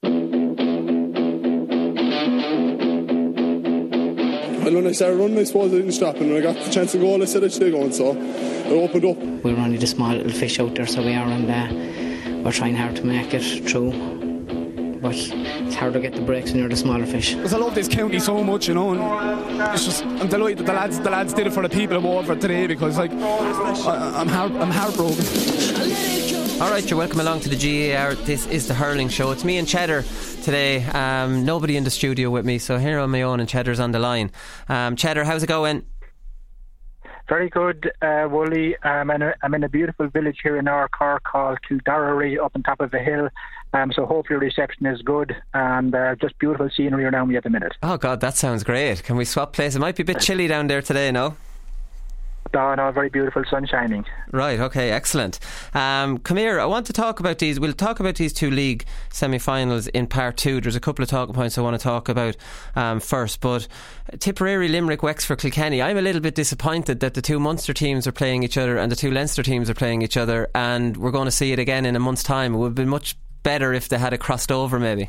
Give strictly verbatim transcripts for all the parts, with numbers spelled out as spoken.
And when I started running, I suppose I didn't stop, and when I got the chance to go, I said I should go, and so it opened up. We were only the small little fish out there, so we are, and uh, we're trying hard to make it through. But it's hard to get the breaks when you're the smaller fish. Because I love this county so much, you know, and it's just, I'm delighted that the lads, the lads did it for the people of Waterford today, because like I, I'm heart, I'm heartbroken. Alright, you're welcome along to the G A R. This is the hurling show. It's me and Cheddar today. Um, nobody in the studio with me, so here on my own, and Cheddar's on the line. Um, Cheddar, how's it going? Very good, uh, Wooly. Um, I'm, in a, I'm in a beautiful village here in our Cork called Kildorrery, up on top of a hill. Um, so hopefully reception is good, and uh, just beautiful scenery around me at the minute. Oh God, that sounds great. Can we swap places? It might be a bit chilly down there today, no? No, no, very beautiful, sun shining. Right, okay, excellent. Um, come here, I want to talk about these. We'll talk about these two league semi-finals in part two. There's a couple of talking points I want to talk about um, first, but Tipperary, Limerick, Wexford, Kilkenny. I'm a little bit disappointed that the two Munster teams are playing each other and the two Leinster teams are playing each other, and we're going to see it again in a month's time. It would have been much better if they had it crossed over, maybe.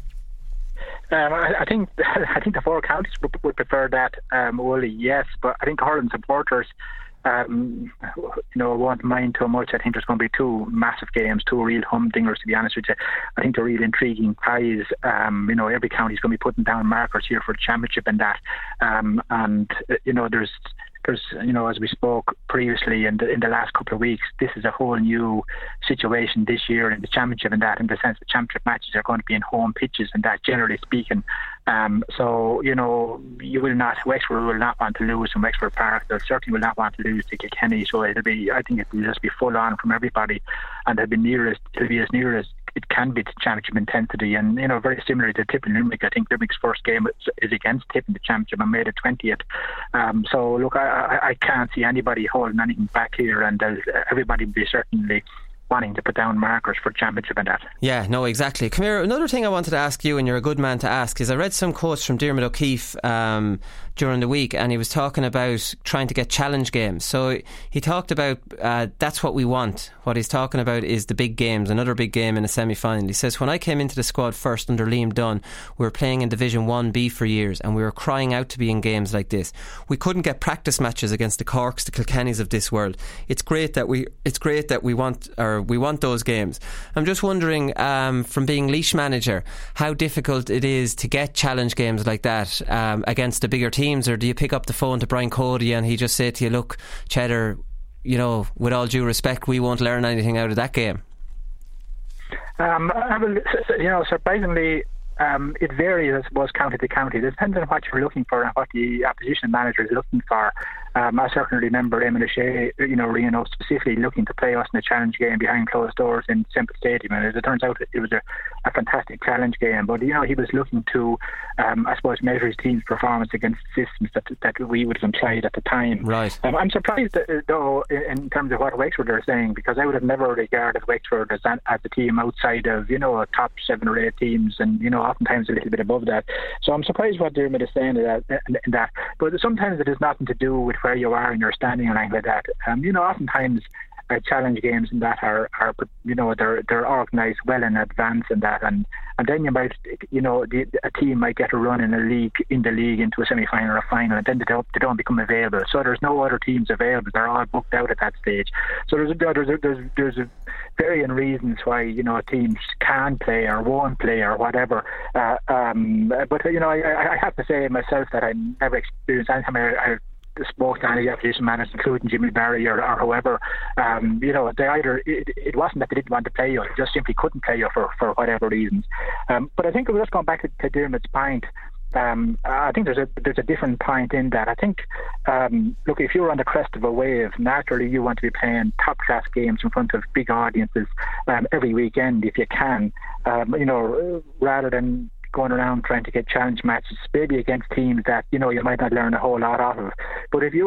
Um, I, I think I think the four counties would, would prefer that, um, Wooly, yes, but I think hurling supporters, um, you know, won't mind too much. I think there's going to be two massive games, two real humdingers, to be honest with you. I think they're real intriguing ties. Um, you know, every county's going to be putting down markers here for the championship and that. Um, and, uh, you know, there's... There's, you know, as we spoke previously in the, in the last couple of weeks, this is a whole new situation this year in the championship, and that in the sense that championship matches are going to be in home pitches and that, generally speaking. Um, so, you know, you will not, Wexford will not want to lose in Wexford Park. They certainly will not want to lose to Kilkenny. So it'll be, I think it will just be full on from everybody, and it'll be nearest, it'll be as near as it can be to championship intensity. And, you know, very similar to Tip and Limerick. I think Limerick's first game is against Tip in the championship on May the twentieth. Um, so look, I, I, I can't see anybody holding anything back here, and uh, everybody will be certainly wanting to put down markers for championship and that. Yeah, no, exactly. Come here, another thing I wanted to ask you, and you're a good man to ask, is I read some quotes from Diarmuid O'Keefe um, during the week, and he was talking about trying to get challenge games. So he talked about uh, that's what we want. What he's talking about is the big games, another big game in a semi-final. He says, when I came into the squad first under Liam Dunn, we were playing in Division one B for years, and we were crying out to be in games like this. We couldn't get practice matches against the Corks, the Kilkennys of this world. It's great that we it's great that we want or we want those games. I'm just wondering, um, from being Laois manager, how difficult it is to get challenge games like that um, against the bigger teams, or do you pick up the phone to Brian Cody and he just say to you, look, Cheddar, you know, with all due respect, we won't learn anything out of that game? Um, I will, you know, surprisingly, Um, it varies, I suppose, county to county. It depends on what you're looking for and what the opposition manager is looking for. Um, I certainly remember Eamon O'Shea, you know, you know, specifically looking to play us in a challenge game behind closed doors in Semple Stadium. And as it turns out, it was a, a fantastic challenge game. But, you know, he was looking to, um, I suppose, measure his team's performance against systems that that we would have employed at the time. Right. Um, I'm surprised, that, though, in terms of what Wexford are saying, because I would have never regarded Wexford as, as a team outside of, you know, top seven or eight teams, and, you know, oftentimes a little bit above that. So I'm surprised what Diarmuid is saying in that, in that. But sometimes it has nothing to do with where you are in your standing or anything like that. Um, you know, oftentimes uh, challenge games and that are, are, you know, they're they're organised well in advance and that, and and then you might, you know, the, a team might get a run in a league in the league into a semi-final or a final, and then they don't they don't become available. So there's no other teams available. They're all booked out at that stage. So there's a, there's a, there's there's a varying reasons why, you know, teams can play or won't play or whatever. Uh, um, but you know, I, I have to say myself that I never experienced anytime I, I spoke to any opposition managers, including Jimmy Barry or, or whoever. Um, you know, they either it, it wasn't that they didn't want to play you, they just simply couldn't play you for, for whatever reasons. Um, but I think we're just going back to, to Diarmuid's point. Um, I think there's a there's a different point in that. I think, um, look, if you're on the crest of a wave, naturally you want to be playing top class games in front of big audiences um, every weekend if you can. Um, you know, rather than going around trying to get challenge matches, maybe against teams that, you know, you might not learn a whole lot out of. But if you're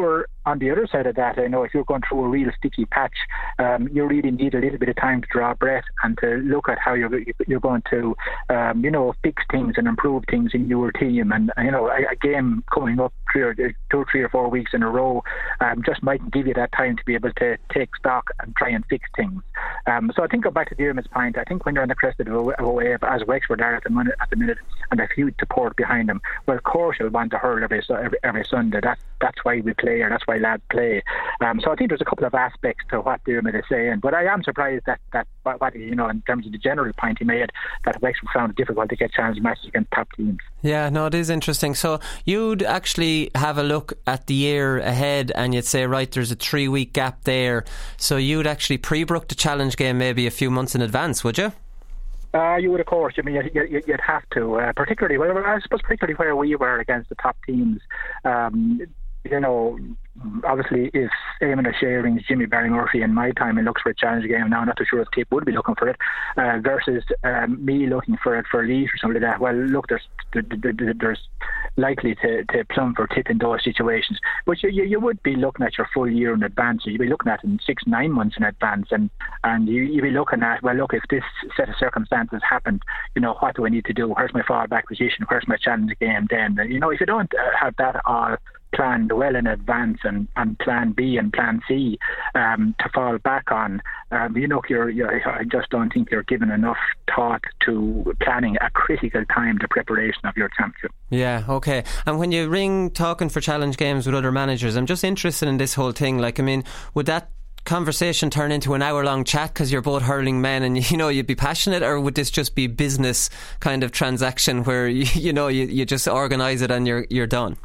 on the other side of that, I know if you're going through a real sticky patch, um, you really need a little bit of time to draw breath and to look at how you're you're going to, um, you know, fix things and improve things in your team. And you know, a, a game coming up three or two or three or four weeks in a row um, just might give you that time to be able to take stock and try and fix things. Um, so I think go back to Diarmaid's point. I think when you're on the crest of a, of a wave, as Wexford are at the minute, at the minute, and have huge support behind them, well, of course you'll want to hurl every every, every Sunday. That that's why we play, or that's why lads play. Um, so I think there's a couple of aspects to what Diarmaid is saying, but I am surprised that that what you know in terms of the general point he made, that Wexford found it difficult to get challenge matches against top teams. Yeah, no, it is interesting. So you'd actually have a look at the year ahead and you'd say, right, there's a three week gap there, so you'd actually pre-book the challenge game maybe a few months in advance, would you? Uh, you would, of course. I mean, you, you'd have to, uh, particularly, well, I suppose particularly where we were against the top teams. Um, you know, obviously, if Eamon O'Shea rings Jimmy Barry Murphy in my time and looks for a challenge game now, I'm not too sure if Tip would be looking for it, uh, versus um, me looking for it for Leeds or something like that. Well, look, there's there's likely to, to plumb for Tip in those situations. But you, you, you would be looking at your full year in advance. You'd be looking at it in six, nine months in advance. And, and you, you'd be looking at, well, look, if this set of circumstances happened, you know, what do I need to do? Where's my fallback position? Where's my challenge game then? You know, if you don't uh, have that all planned well in advance and, and plan B and plan C um, to fall back on, um, you know, you're, you're, I just don't think you're giving enough thought to planning a critical time to preparation of your championship. Yeah, okay. And when you ring talking for challenge games with other managers, I'm just interested in this whole thing. Like, I mean, would that conversation turn into an hour long chat because you're both hurling men and you know you'd be passionate, or would this just be business kind of transaction where you, you know you, you just organise it and you're you're done?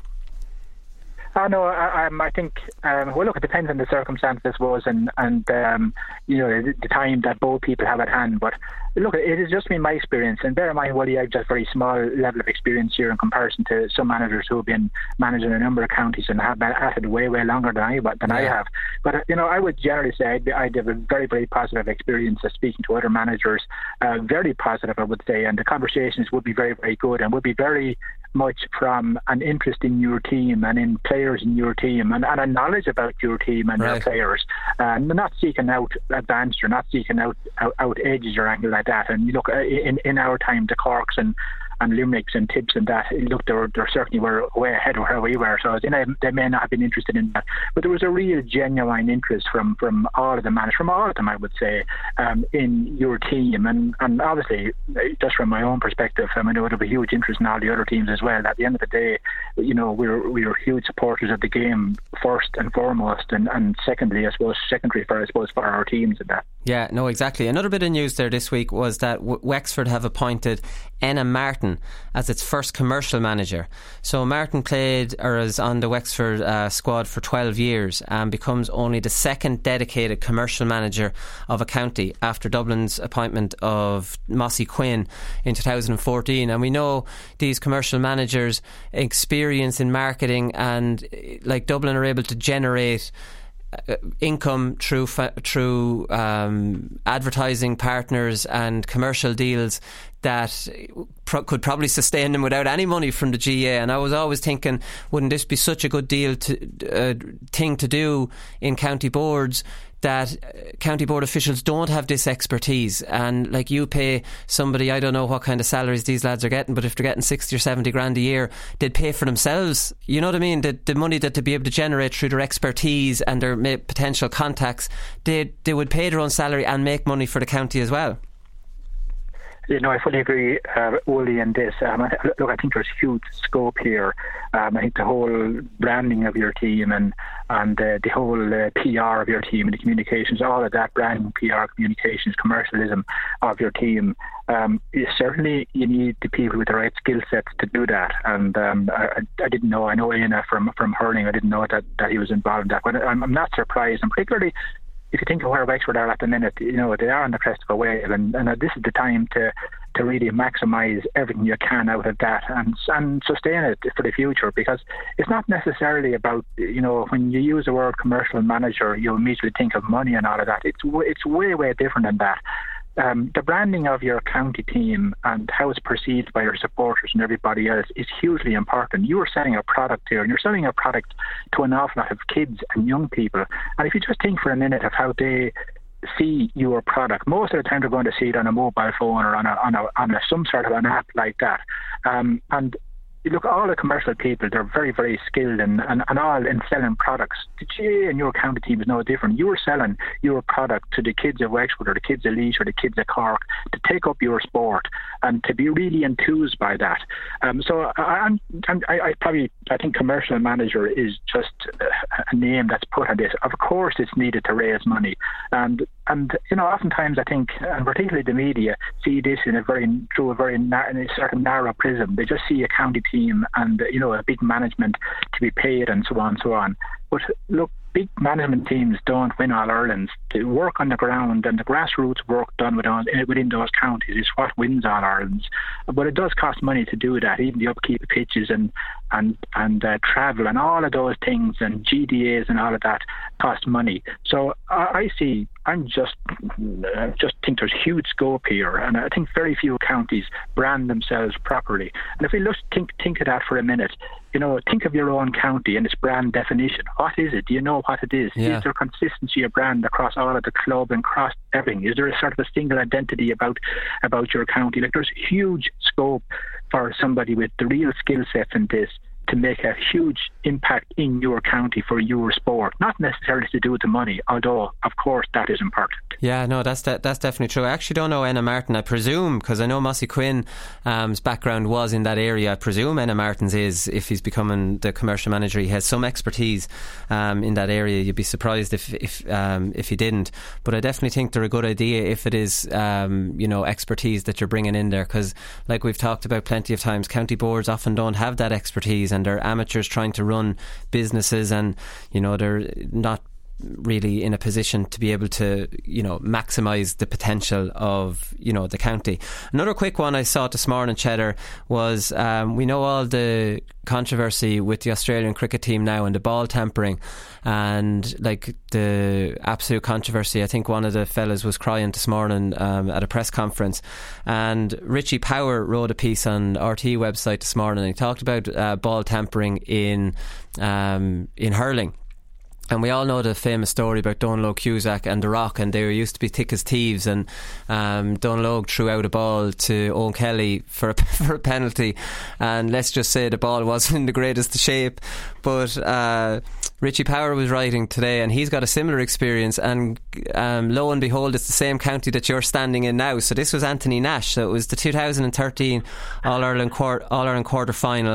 I know. I, I, I think. Um, well, look, it depends on the circumstances, I suppose, and and um, you know the, the time that both people have at hand. But look, it has just been my experience, and bear in mind, well, I have just a very small level of experience here in comparison to some managers who have been managing a number of counties and have been at it way, way longer than I than yeah. I have. But you know, I would generally say I'd, be, I'd have a very, very positive experience of speaking to other managers. Uh, very positive, I would say, and the conversations would be very, very good, and would be very much from an interest in your team and in players in your team and, and a knowledge about your team and right. your players, and not seeking out advanced or not seeking out, out out edges or anything like that. And you look in in our time, the Corks and and Limerick's and Tips and that, look, they were, they certainly were way ahead of where we were, so you know, they may not have been interested in that, but there was a real genuine interest from, from all of the managers, from all of them I would say, um, in your team, and, and obviously just from my own perspective, I mean, there would have a huge interest in all the other teams as well. At the end of the day, you know, we were, we were huge supporters of the game first and foremost, and, and secondly, I suppose, secondary for, I suppose, for our teams and that. Yeah, no, exactly. Another bit of news there this week was that w- Wexford have appointed Enna Martin as its first commercial manager. So Martin played or is on the Wexford uh, squad for twelve years and becomes only the second dedicated commercial manager of a county after Dublin's appointment of Mossy Quinn in two thousand fourteen. And we know these commercial managers' experience in marketing, and like Dublin are able to generate Uh, income through fa- through um, advertising partners and commercial deals that pro- could probably sustain them without any money from the G A. And I was always thinking, wouldn't this be such a good deal to uh, thing to do in county boards, that county board officials don't have this expertise, and like you pay somebody, I don't know what kind of salaries these lads are getting, but if they're getting sixty or seventy grand a year, they'd pay for themselves, you know what I mean, the, the money that they'd be able to generate through their expertise and their potential contacts, they they would pay their own salary and make money for the county as well. You know, I fully agree, uh, Uli, in this. Um, I, look, I think there's huge scope here. Um, I think the whole branding of your team and and uh, the whole uh, P R of your team and the communications, all of that branding, P R, communications, commercialism of your team. Um, you certainly, you need the people with the right skill sets to do that. And um, I, I didn't know. I know Ian from from hurling. I didn't know that that he was involved in that. But I'm, I'm not surprised, and particularly if you think of where Wexford are at the minute, you know, they are on the crest of a wave, and, and this is the time to to really maximise everything you can out of that and and sustain it for the future, because it's not necessarily about, you know, when you use the word commercial manager, you immediately think of money and all of that. It's it's way, way different than that. um, the branding of your county team and how it's perceived by your supporters and everybody else is hugely important. You are selling a product here, and you're selling a product to an awful lot of kids and young people. And if you just think for a minute of how they see your product, most of the time they're going to see it on a mobile phone or on a on a on a, some sort of an app like that. Um, and you look, all the commercial people, they're very, very skilled and, and, and all in selling products. The G A A and your county team is no different. You are selling your product to the kids of Wexford or the kids of Laois or the kids of Cork to take up your sport and to be really enthused by that. Um, so I, I'm, I'm, I, I probably, I think commercial manager is just a name that's put on this. Of course it's needed to raise money. And, and you know, oftentimes I think, and particularly the media, see this in a very, through a very nar- in a certain narrow prism. They just see a county team and, you know, a big management to be paid and so on and so on. But look, big management teams don't win All-Irelands. The work on the ground and the grassroots work done within, within those counties is what wins All-Irelands. But it does cost money to do that, even the upkeep of pitches and and, and uh, travel and all of those things and G D As and all of that cost money. So I, I see, I'm just, uh, just think there's huge scope here, and I think very few counties brand themselves properly. And if we just think, think of that for a minute, you know, think of your own county and its brand definition. What is it? Do you know what it is? Yeah. Is there consistency of brand across all of the club and across everything? Is there a sort of a single identity about about your county? Like, there's huge scope for somebody with the real skill sets in this to make a huge impact in your county for your sport, not necessarily to do with the money, although of course that is important. Yeah, no, that's de- that's definitely true. I actually don't know Enna Martin. I presume, because I know Mossy Quinn's um, background was in that area, I presume Enna Martin's is, if he's becoming the commercial manager, he has some expertise um, in that area. You'd be surprised if if um, if he didn't. But I definitely think they're a good idea if it is um, you know, expertise that you're bringing in there, because like we've talked about plenty of times, county boards often don't have that expertise, and they're amateurs trying to run businesses, and you know, they're not really in a position to be able to, you know, maximise the potential of, you know, the county. Another quick one I saw this morning, Cheddar, was um, we know all the controversy with the Australian cricket team now and the ball tampering and like the absolute controversy. I think one of the fellas was crying this morning um, at a press conference, and Richie Power wrote a piece on R T website this morning, and he talked about uh, ball tampering in um, in hurling. And we all know the famous story about Donal Cusack and The Rock, and they used to be thick as thieves, and um, Donal threw out a ball to Owen Kelly for a, for a penalty, and let's just say the ball wasn't in the greatest shape. But uh, Richie Power was writing today, and he's got a similar experience, and um, lo and behold, it's the same county that you're standing in now. So this was Anthony Nash. So it was the two thousand thirteen All-Ireland, quart- All-Ireland quarter-final.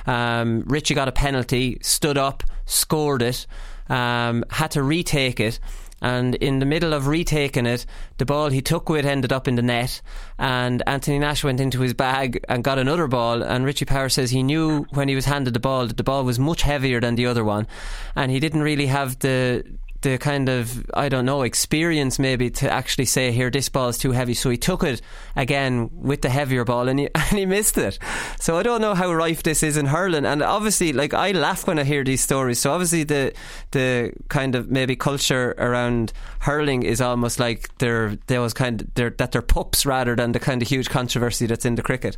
Um, Richie got a penalty, stood up, scored it, Um, had to retake it, and in the middle of retaking it, the ball he took with ended up in the net, and Anthony Nash went into his bag and got another ball, and Richie Power says he knew when he was handed the ball that the ball was much heavier than the other one, and he didn't really have the the kind of, I don't know, experience maybe to actually say, here, this ball is too heavy, so he took it again with the heavier ball, and he, and he missed it. So I don't know how rife this is in hurling, and obviously, like, I laugh when I hear these stories. So obviously the the kind of maybe culture around hurling is almost like they're they was kind of they're, that they're pups rather than the kind of huge controversy that's in the cricket.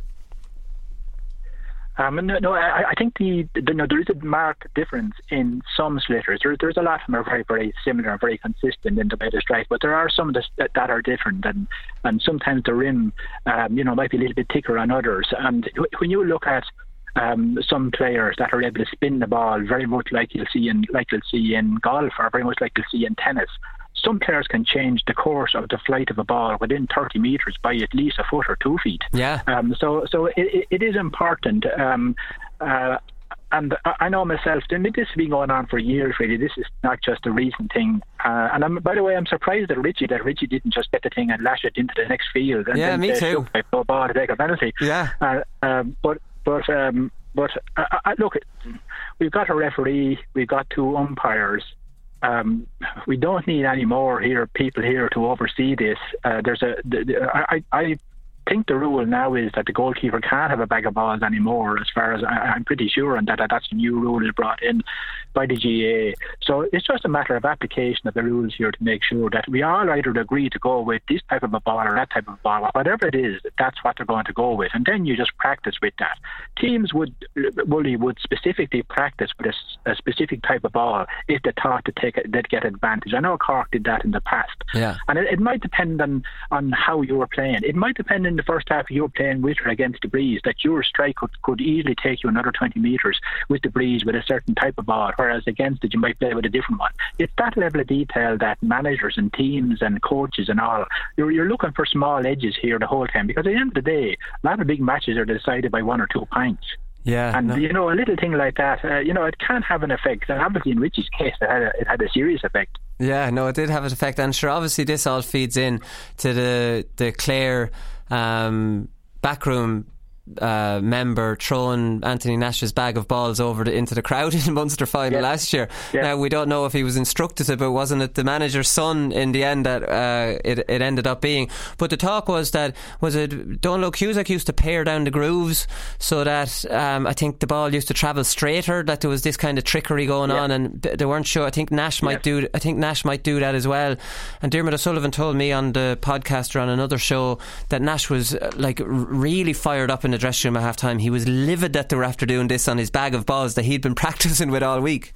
Um, no, no, I, I think the, the no, there is a marked difference in some slitters. There, there's a lot of them are very, very similar and very consistent in the way they strike, but there are some that, that are different, and, and sometimes the rim, um, you know, might be a little bit thicker on others. And when you look at um, some players that are able to spin the ball very much like you'll see in like you'll see in golf, or very much like you'll see in tennis, some players can change the course of the flight of a ball within thirty metres by at least a foot or two feet. Yeah. Um, so so it, it is important. Um, uh, and I know myself, I mean, this has been going on for years, really. This is not just a recent thing. Uh, and I'm, by the way, I'm surprised that Richie, that Richie didn't just get the thing and lash it into the next field. And yeah, then me too. By a ball to take a penalty. Yeah. Uh, um, but, but, um, but uh, I, look, we've got a referee, we've got two umpires. Um, we don't need any more here people here to oversee this. Uh, there's a. The, the, I, I think the rule now is that the goalkeeper can't have a bag of balls anymore. As far as I, I'm pretty sure, and that that's a new rule is brought in. by the G A A. So it's just a matter of application of the rules here to make sure that we all either agree to go with this type of a ball or that type of a ball, whatever it is, that's what they're going to go with, and then you just practice with that. Teams would Wooly would specifically practice with a, a specific type of ball if they thought to take it, they'd get advantage. I know Cork did that in the past, yeah. and it, it might depend on on how you were playing. It might depend in the first half if you were playing with or against the breeze, that your strike could, could easily take you another twenty metres with the breeze with a certain type of ball, whereas against it you might play with a different one. It's that level of detail that managers and teams and coaches and all, you're, you're looking for small edges here the whole time, because at the end of the day, a lot of big matches are decided by one or two points. Yeah, and no. you know, a little thing like that, uh, you know, it can have an effect. And obviously, in Richie's case, it had a, it had a serious effect. Yeah, no, it did have an effect, and sure, obviously, this all feeds in to the the Clare um, backroom uh, member throwing Anthony Nash's bag of balls over the, into the crowd in the Munster final yeah. last year. Yeah. Now, we don't know if he was instructed to, but wasn't it the manager's son in the end that uh, it, it ended up being? But the talk was that, was it Donald Cusack used to pare down the grooves so that um, I think the ball used to travel straighter, that there was this kind of trickery going yeah. on, and they weren't sure. I think Nash might yeah. do I think Nash might do that as well. And Dermot O'Sullivan told me on the podcast or on another show that Nash was uh, like really fired up in the dressing room at half time. He was livid that they were after doing this on his bag of balls that he'd been practicing with all week.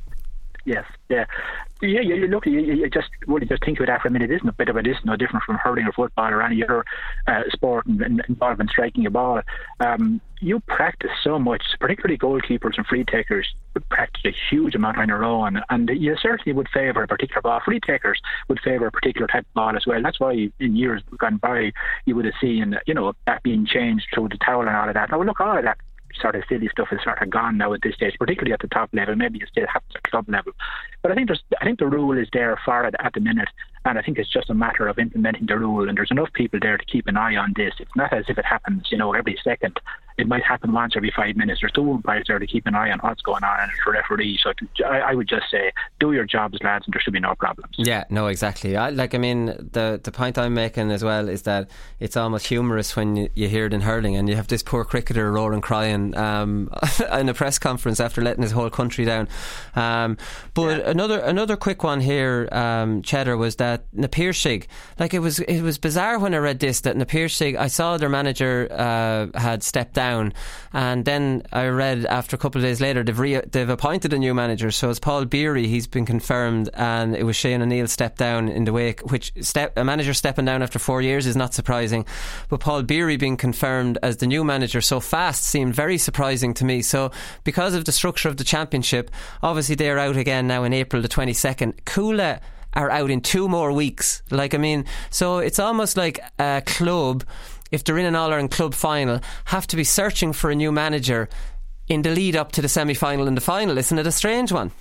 Yes, yeah. Yeah, you, you look, you, you just really just think of that for a minute. It isn't a bit of a, this no different from hurling or football or any other uh, sport involved in striking a ball. Um, you practice so much, particularly goalkeepers and free takers would practice a huge amount on their own, and you certainly would favour a particular ball. Free takers would favour a particular type of ball as well. That's why in years gone by you would have seen, you know, that being changed through the towel and all of that. Now look, all of that sort of silly stuff is sort of gone now at this stage, particularly at the top level. Maybe it still happens at club level, but I think there's, I think the rule is there for it at the minute, and I think it's just a matter of implementing the rule. And there's enough people there to keep an eye on this. It's not as if it happens, you know, every second. It might happen once every five minutes. There's two umpires there to keep an eye on what's going on, and it's a referee. So I, I would just say, do your jobs, lads, and there should be no problems. Yeah, no, exactly. I, like, I mean, the the point I'm making as well is that it's almost humorous when you, you hear it in hurling, and you have this poor cricketer roaring, crying um, in a press conference after letting his whole country down. Um, but yeah. another another quick one here, um, Cheddar, was that Na Piarsaigh, like it was it was bizarre when I read this, that Na Piarsaigh, I saw their manager uh, had stepped down. And then I read after a couple of days later they've, re- they've appointed a new manager. So it's Paul Beery, he's been confirmed, and it was Shane O'Neill stepped down in the wake, which step, a manager stepping down after four years is not surprising, but Paul Beery being confirmed as the new manager so fast seemed very surprising to me. So because of the structure of the championship, obviously they're out again now in April the twenty-second. Cuala are out in two more weeks. Like, I mean, so it's almost like a club, if they're in an All-Ireland club final, have to be searching for a new manager in the lead up to the semi-final and the final. Isn't it a strange one?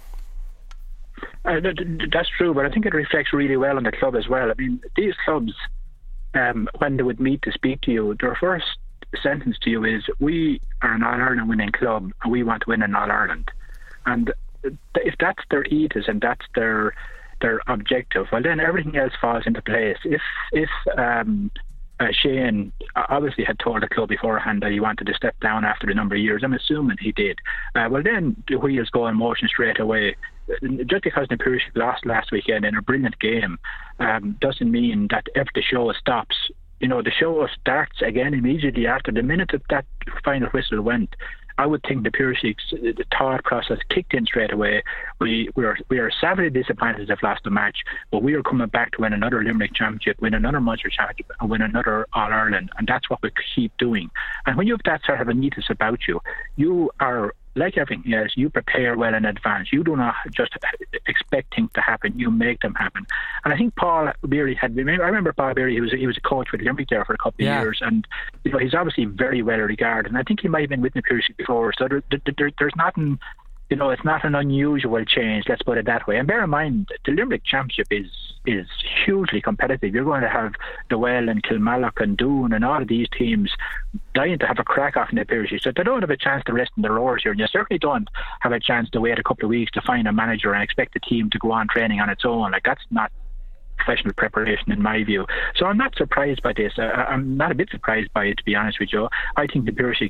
Uh, that's true, but I think it reflects really well on the club as well. I mean, these clubs, um, when they would meet to speak to you, their first sentence to you is, we are an All-Ireland winning club and we want to win an All-Ireland. And if that's their ethos and that's their their objective, well then everything else falls into place. If if um Uh, Shane obviously had told the club beforehand that he wanted to step down after a number of years. I'm assuming he did. Uh, well, then the wheels go in motion straight away. Just because Na Piarsaigh lost last weekend in a brilliant game um, doesn't mean that if the show stops. You know, the show starts again immediately after the minute that that final whistle went. I would think the Piarsaig's the thought process kicked in straight away. We we are we are savagely disappointed they've lost the match, but we are coming back to win another Limerick Championship, win another Munster Championship, and win another All Ireland, and that's what we keep doing. And when you have that sort of an ethos about you, you are, like everything else, you prepare well in advance. You do not just expect things to happen; you make them happen. And I think Paul Beery had been. I remember Paul Beery. He was he was a coach with Limerick there for a couple of yeah. years, and you know he's obviously very well regarded. And I think he might have been with Na Piarsaigh before, so there, there, there, there's nothing. You know, it's not an unusual change. Let's put it that way. And bear in mind, the Limerick Championship is is hugely competitive. You're going to have the Well and Kilmallock and Doon and all of these teams dying to have a crack off in the Piarsaigh. So they don't have a chance to rest in their oars here. And you certainly don't have a chance to wait a couple of weeks to find a manager and expect the team to go on training on its own. Like, that's not professional preparation in my view. So I'm not surprised by this. I, I'm not a bit surprised by it, to be honest with you. I think the Piarsaigh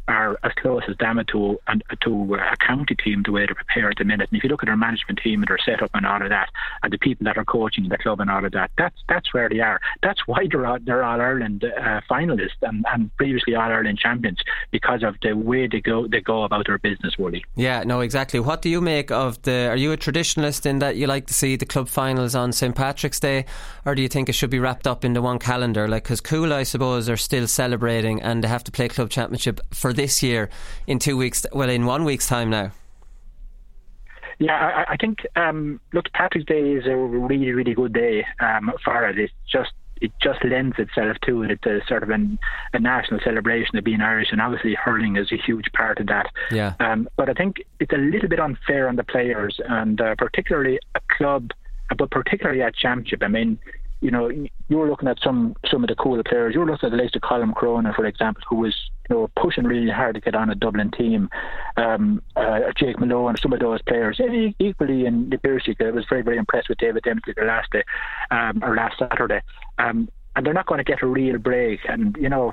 are as close as damn it to, and, to a county team the way they're prepared at the minute. And if you look at their management team and their setup and all of that, and the people that are coaching the club and all of that, that's that's where they are. That's why they're all, they're all Ireland uh, finalists and, and previously all Ireland champions, because of the way they go they go about their business, Wooly. Yeah, no, exactly. What do you make of the? Are you a traditionalist in that you like to see the club finals on Saint Patrick's Day, or do you think it should be wrapped up into one calendar? Like, because Cool, I suppose, are still celebrating and they have to play club championship for this year in two weeks. Well, in one week's time now. Yeah, I, I think um, look, Patrick's Day is a really, really good day um, for it. It's just it just lends itself to it. It's a sort of an, a national celebration of being Irish, and obviously hurling is a huge part of that. Yeah. Um, but I think it's a little bit unfair on the players, and uh, particularly a club, but particularly at Championship. I mean, you know, you were looking at some some of the cooler players. You were looking at the likes of Colin Cronin, for example, who was, you know, pushing really hard to get on a Dublin team. Um, uh, Jake Malone, some of those players. And equally in the Piercy, I was very, very impressed with David Dempsey last day, um, or last Saturday. Um, and they're not going to get a real break. And, you know,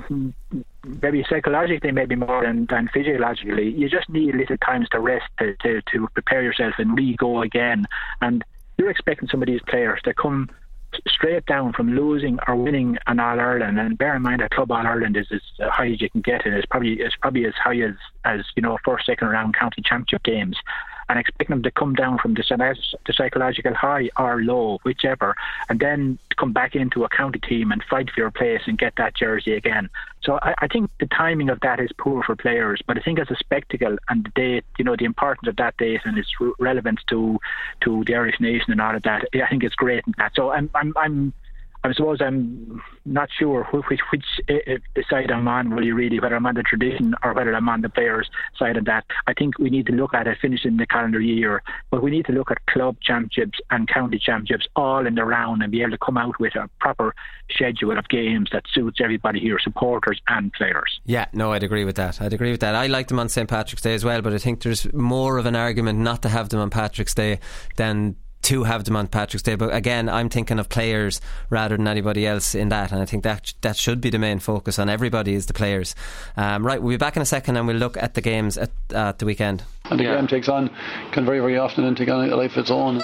maybe psychologically, maybe more than, than physiologically, you just need little times to rest, to, to, to prepare yourself and re-go again. And you're expecting some of these players to come straight down from losing or winning an All-Ireland, and bear in mind that Club All-Ireland is as high as you can get, and it's probably it's probably as high as, as you know, first, second round county championship games, and expecting them to come down from the, the psychological high or low, whichever, and then to come back into a county team and fight for your place and get that jersey again. So I, I think the timing of that is poor for players, but I think as a spectacle and the date, you know, the importance of that date and its re- relevance to to the Irish nation and all of that, I think it's great in that. So I'm I'm I'm I suppose I'm not sure which which, which uh, side I'm on, really, really, whether I'm on the tradition or whether I'm on the players' side of that. I think we need to look at it finishing the calendar year, but we need to look at club championships and county championships all in the round and be able to come out with a proper schedule of games that suits everybody here, supporters and players. Yeah, no, I'd agree with that. I'd agree with that. I like them on Saint Patrick's Day as well, but I think there's more of an argument not to have them on Patrick's Day than to have them on Patrick's Day. But again, I'm thinking of players rather than anybody else in that, and I think that that should be the main focus on everybody, is the players. Um, right, we'll be back in a second and we'll look at the games at, uh, at the weekend. And the yeah. game takes on, can very, very often take on a life of its own.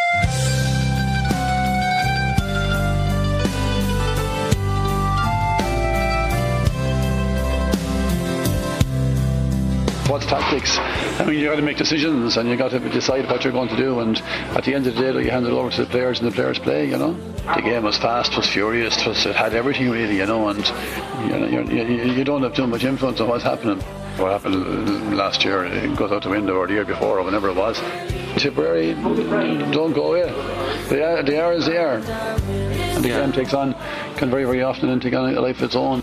What's tactics? I mean, you got to make decisions and you got to decide what you're going to do, and at the end of the day, you hand it over to the players and the players play, you know. The game was fast, was furious, it, was, it had everything really, you know, and you, know, you, you don't have too much influence on what's happening. What happened last year, it goes out the window, or the year before, or whenever it was. Tipperary don't go away. They are, they are as they are. And the yeah. game takes on, can very, very often take on a life of its own.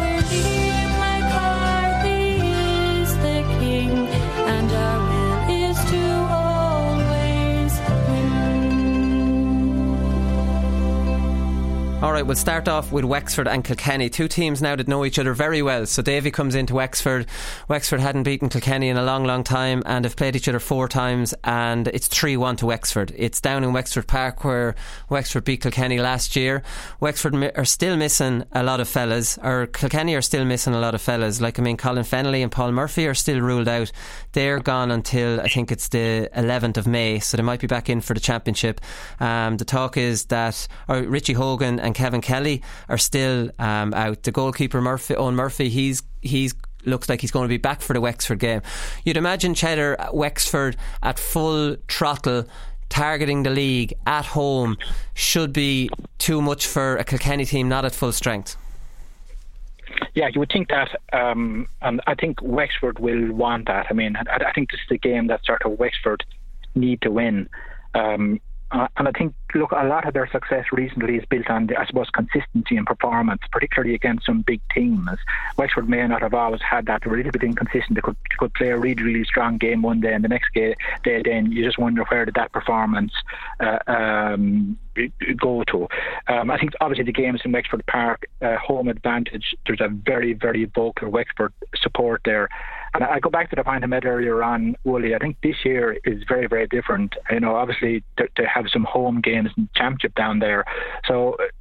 Alright, we'll start off with Wexford and Kilkenny, two teams now that know each other very well. So Davy comes into Wexford. Wexford hadn't beaten Kilkenny in a long, long time and have played each other four times, and it's three one to Wexford. It's down in Wexford Park where Wexford beat Kilkenny last year. Wexford are still missing a lot of fellas, or Kilkenny are still missing a lot of fellas. Like, I mean, Colin Fennelly and Paul Murphy are still ruled out. They're gone until, I think it's the eleventh of May, so they might be back in for the championship. Um, the talk is that or Richie Hogan and Kevin Kelly are still um, out. The goalkeeper Murphy, Owen Murphy, he's he's looks like he's going to be back for the Wexford game. You'd imagine Cheddar, Wexford at full throttle, targeting the league at home, should be too much for a Kilkenny team not at full strength. Yeah, you would think that, um, and I think Wexford will want that. I mean, I, I think this is the game that sort of Wexford need to win. Um, Uh, and I think, look, a lot of their success recently is built on, the, I suppose, consistency and performance, particularly against some big teams. Wexford may not have always had that. They were a little bit inconsistent. They could, could play a really, really strong game one day, and the next day, day then you just wonder where did that performance uh, um, go to. Um, I think, obviously, the games in Wexford Park, uh, home advantage, there's a very, very vocal Wexford support there. And I go back to the point I made earlier on, Wooly. I think this year is very, very different. You know, obviously to, to have some home games and championship down there. So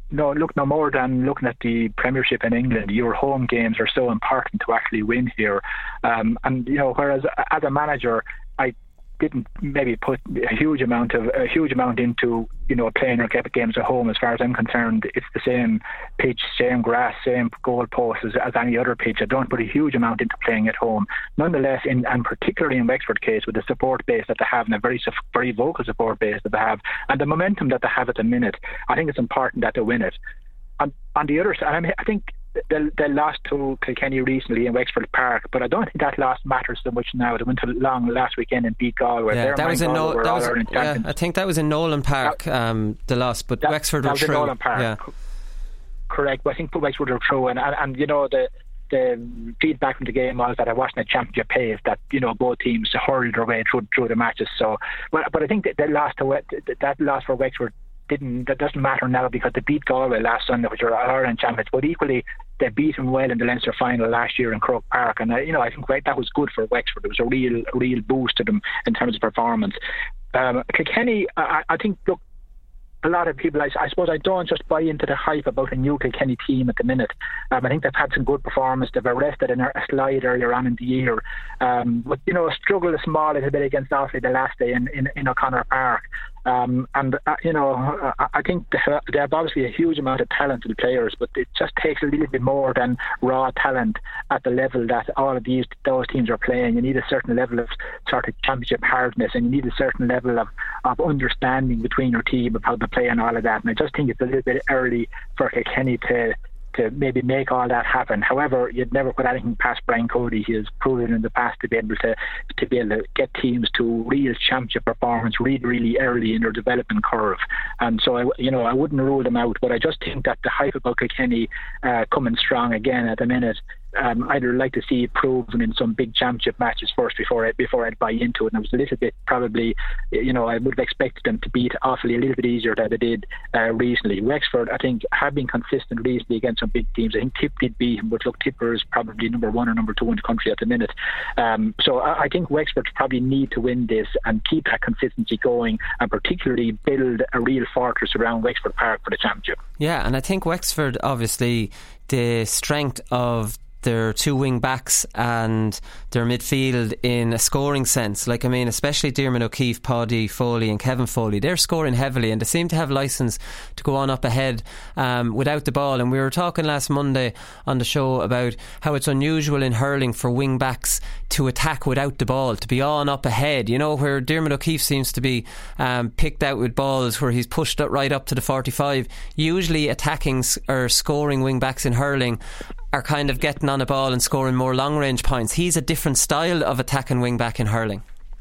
no, look, no more than looking at the Premiership in England. Your home games are so important to actually win here. Um, and, you know, whereas as a manager, I didn't maybe put a huge amount of a huge amount into, you know, playing or get games at home. As far as I'm concerned, it's the same pitch, same grass, same goalposts as, as any other pitch. I don't put a huge amount into playing at home. Nonetheless, in, and particularly in Wexford case, with the support base that they have and a very very vocal support base that they have, and the momentum that they have at the minute, I think it's important that they win it. On, on the other side, I, mean, I think they, they lost to Kilkenny recently in Wexford Park, but I don't think that loss matters so much now. They went to long last weekend and beat Galway. Yeah, that was in no, that was, yeah, I think that was in Nolan Park, that, um, the loss, but that, Wexford that were was through. In Nolan Park. Yeah. Correct, but I think Wexford were through, and, and, and you know, the the feedback from the game was that I wasn't a championship pace, that, you know, both teams hurled their way through through the matches. So, but but I think that that loss to that loss for Wexford didn't that doesn't matter now, because they beat Galway last Sunday, which are Ireland champions. But equally, they beat them well in the Leinster final last year in Croke Park, and uh, you know, I think that was good for Wexford. It was a real real boost to them in terms of performance. Um, Kilkenny, I, I think, look, a lot of people, I, I suppose I don't just buy into the hype about a new Kilkenny team at the minute. Um, I think they've had some good performance. They've arrested a slide earlier on in the year. Um, but, you know, struggled a small little bit against Offaly the last day in, in, in O'Connor Park. Um, and, uh, you know, I, I think they have, they have obviously a huge amount of talented players, but it just takes a little bit more than raw talent at the level that all of these those teams are playing. You need a certain level of sort of championship hardness, and you need a certain level of, of understanding between your team of how to play and all of that. And I just think it's a little bit early for Kilkenny to to maybe make all that happen. However, you'd never put anything past Brian Cody. He has proven in the past to be able to to be able to get teams to real championship performance really, really early in their development curve. And so, I, you know, I wouldn't rule them out, but I just think that the hype about Kilkenny uh, coming strong again at the minute, Um, I'd like to see it proven in some big championship matches first before I, before I'd buy into it. And it was a little bit probably, you know, I would have expected them to beat Offaly a little bit easier than they did uh, recently. Wexford, I think, have been consistent recently against some big teams. I think Tip did beat them, but look, Tipper is probably number one or number two in the country at the minute. Um, so I, I think Wexford probably need to win this and keep that consistency going, and particularly build a real fortress around Wexford Park for the championship. Yeah, and I think Wexford, obviously, the strength of their two wing backs and their midfield in a scoring sense, like, I mean, especially Diarmuid O'Keefe, Paddy Foley and Kevin Foley, they're scoring heavily and they seem to have licence to go on up ahead um, without the ball. And we were talking last Monday on the show about how it's unusual in hurling for wing backs to attack without the ball, to be on up ahead, you know, where Diarmuid O'Keefe seems to be um, picked out with balls where he's pushed it right up to the forty-five. Usually attacking or scoring wing backs in hurling are kind of getting on a ball and scoring more long range points. He's a different style of attacking wing back in hurling.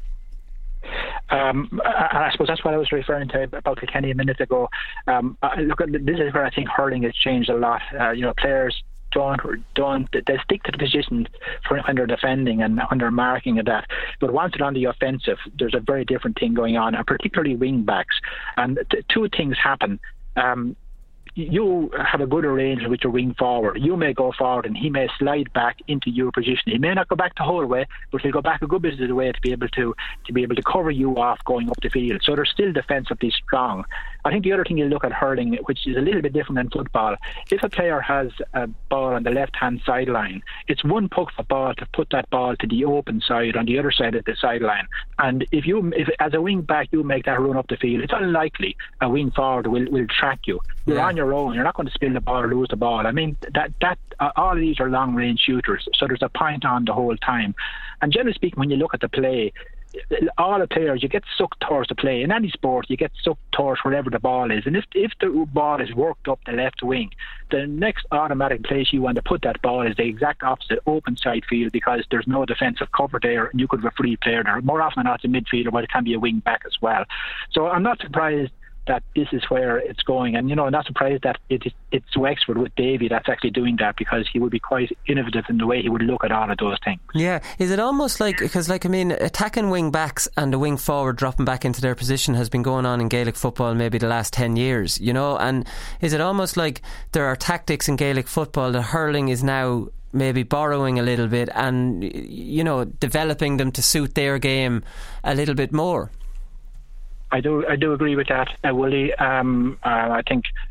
Um, and I suppose that's what I was referring to about Kilkenny a minute ago. Um, look, this is where I think hurling has changed a lot. Uh, you know, players don't don't they stick to the position for when they're defending and when they're marking and that. But once they're on the offensive, there's a very different thing going on, and particularly wing backs. And th- two things happen. Um, you have a good arrangement with your wing forward. You may go forward and he may slide back into your position. He may not go back the whole way, but he'll go back a good bit of the way to be able to to be able to cover you off going up the field. So they're still defensively strong. I think the other thing you look at hurling, which is a little bit different than football, if a player has a ball on the left-hand sideline, it's one puck of ball to put that ball to the open side on the other side of the sideline. And if you, if as a wing back, you make that run up the field, it's unlikely a wing forward will, will track you. You're yeah. on your own. You're not going to spill the ball or lose the ball. I mean, that that uh, all of these are long-range shooters, so there's a point on the whole time. And generally speaking, when you look at the play, all the players, you get sucked towards the play. In any sport, you get sucked towards wherever the ball is. And if if the ball is worked up the left wing, the next automatic place you want to put that ball is the exact opposite, open side field, because there's no defensive cover there and you could have a free player there. More often than not, it's a midfielder, but it can be a wing back as well. So I'm not surprised that this is where it's going, and you know, not surprised that it is, it's Wexford with Davy that's actually doing that, because he would be quite innovative in the way he would look at all of those things. Yeah, is it almost like, because like I mean, attacking wing backs and the wing forward dropping back into their position has been going on in Gaelic football maybe the last ten years, you know, and is it almost like there are tactics in Gaelic football that hurling is now maybe borrowing a little bit and, you know, developing them to suit their game a little bit more? I do I do agree with that, uh, Willie. Um, uh, I think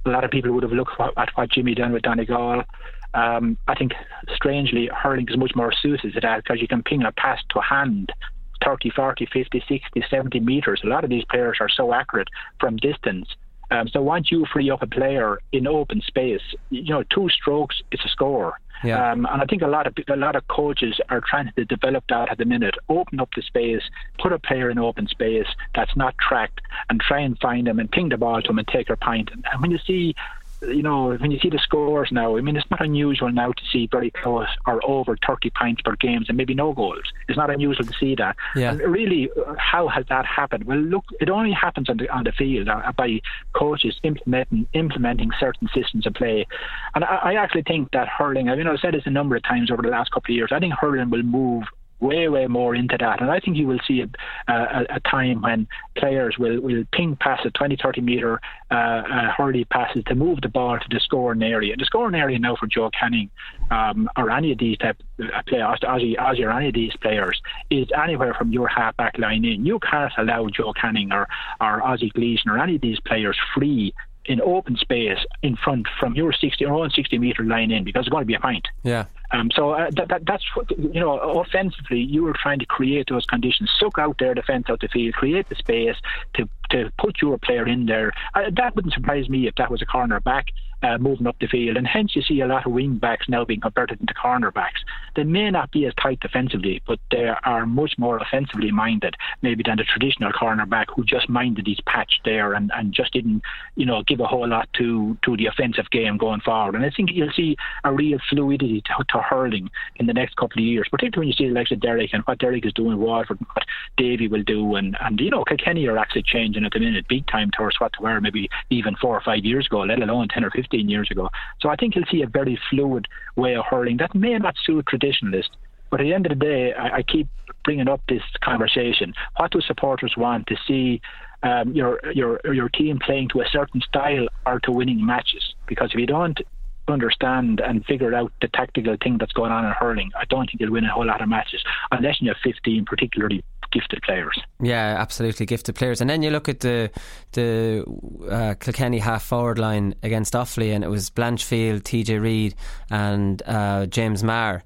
a lot of people would have looked at what Jimmy done with Donegal. Um, I think, strangely, hurling is much more suited to that because you can ping a pass to hand thirty, forty, fifty, sixty, seventy metres. A lot of these players are so accurate from distance. Um, so once you free up a player in open space, you know, two strokes, it's a score. Yeah. Um, and I think a lot of a lot of coaches are trying to develop that at the minute. Open up the space, put a player in open space that's not tracked, and try and find them and ping the ball to them and take their point. And when you see, you know, when you see the scores now, I mean, it's not unusual now to see very close or over thirty points per game and maybe no goals. It's not unusual to see that. Yeah. And really, how has that happened? Well, look, it only happens on the on the field uh, by coaches implementing implementing certain systems of play. And I, I actually think that hurling, I mean, I've said this a number of times over the last couple of years, I think hurling will move way, way more into that. And I think you will see a, a, a time when players will, will ping past a twenty, thirty metre uh, uh, hurley passes to move the ball to the scoring area. The scoring area now for Joe Canning um, or any of these type of players, Ozzy, Ozzy or any of these players, is anywhere from your half-back line in. You can't allow Joe Canning or, or Ozzy Gleeson or any of these players free in open space in front from your sixty or own sixty metre line in, because it's going to be a point. Yeah. Um, so uh, that, that, that's what, you know, offensively, you were trying to create those conditions, suck out their defence out the field, create the space to to put your player in there. Uh, that wouldn't surprise me if that was a corner back uh, moving up the field, and hence you see a lot of wing backs now being converted into cornerbacks. They may not be as tight defensively, but they are much more offensively minded maybe than the traditional cornerback who just minded his patch there and, and just didn't, you know, give a whole lot to, to the offensive game going forward. And I think you'll see a real fluidity to, to hurling in the next couple of years, particularly when you see the likes of Derek and what Derek is doing in Waterford and what Davy will do, and, and you know, Kilkenny are actually changing at the minute big time towards what they were maybe even four or five years ago, let alone ten or fifteen years ago. So I think you'll see a very fluid way of hurling that may not suit traditionalists, but at the end of the day, I, I keep bringing up this conversation. What do supporters want? To see um, your your your team playing to a certain style or to winning matches? Because if you don't understand and figure out the tactical thing that's going on in hurling, I don't think you'll win a whole lot of matches unless you have fifteen particularly gifted players. Yeah, absolutely gifted players. And then you look at the the uh, Kilkenny half forward line against Offaly, and it was Blanchfield, T J Reid and uh, James Maher.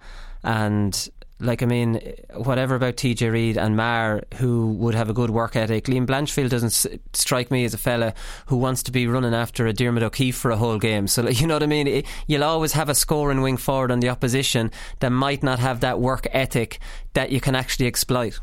And like, I mean, whatever about T J Reid and Maher, who would have a good work ethic, Liam Blanchfield doesn't s- strike me as a fella who wants to be running after a Diarmuid O'Keefe for a whole game. So, you know what I mean? It, you'll always have a scoring wing forward on the opposition that might not have that work ethic that you can actually exploit.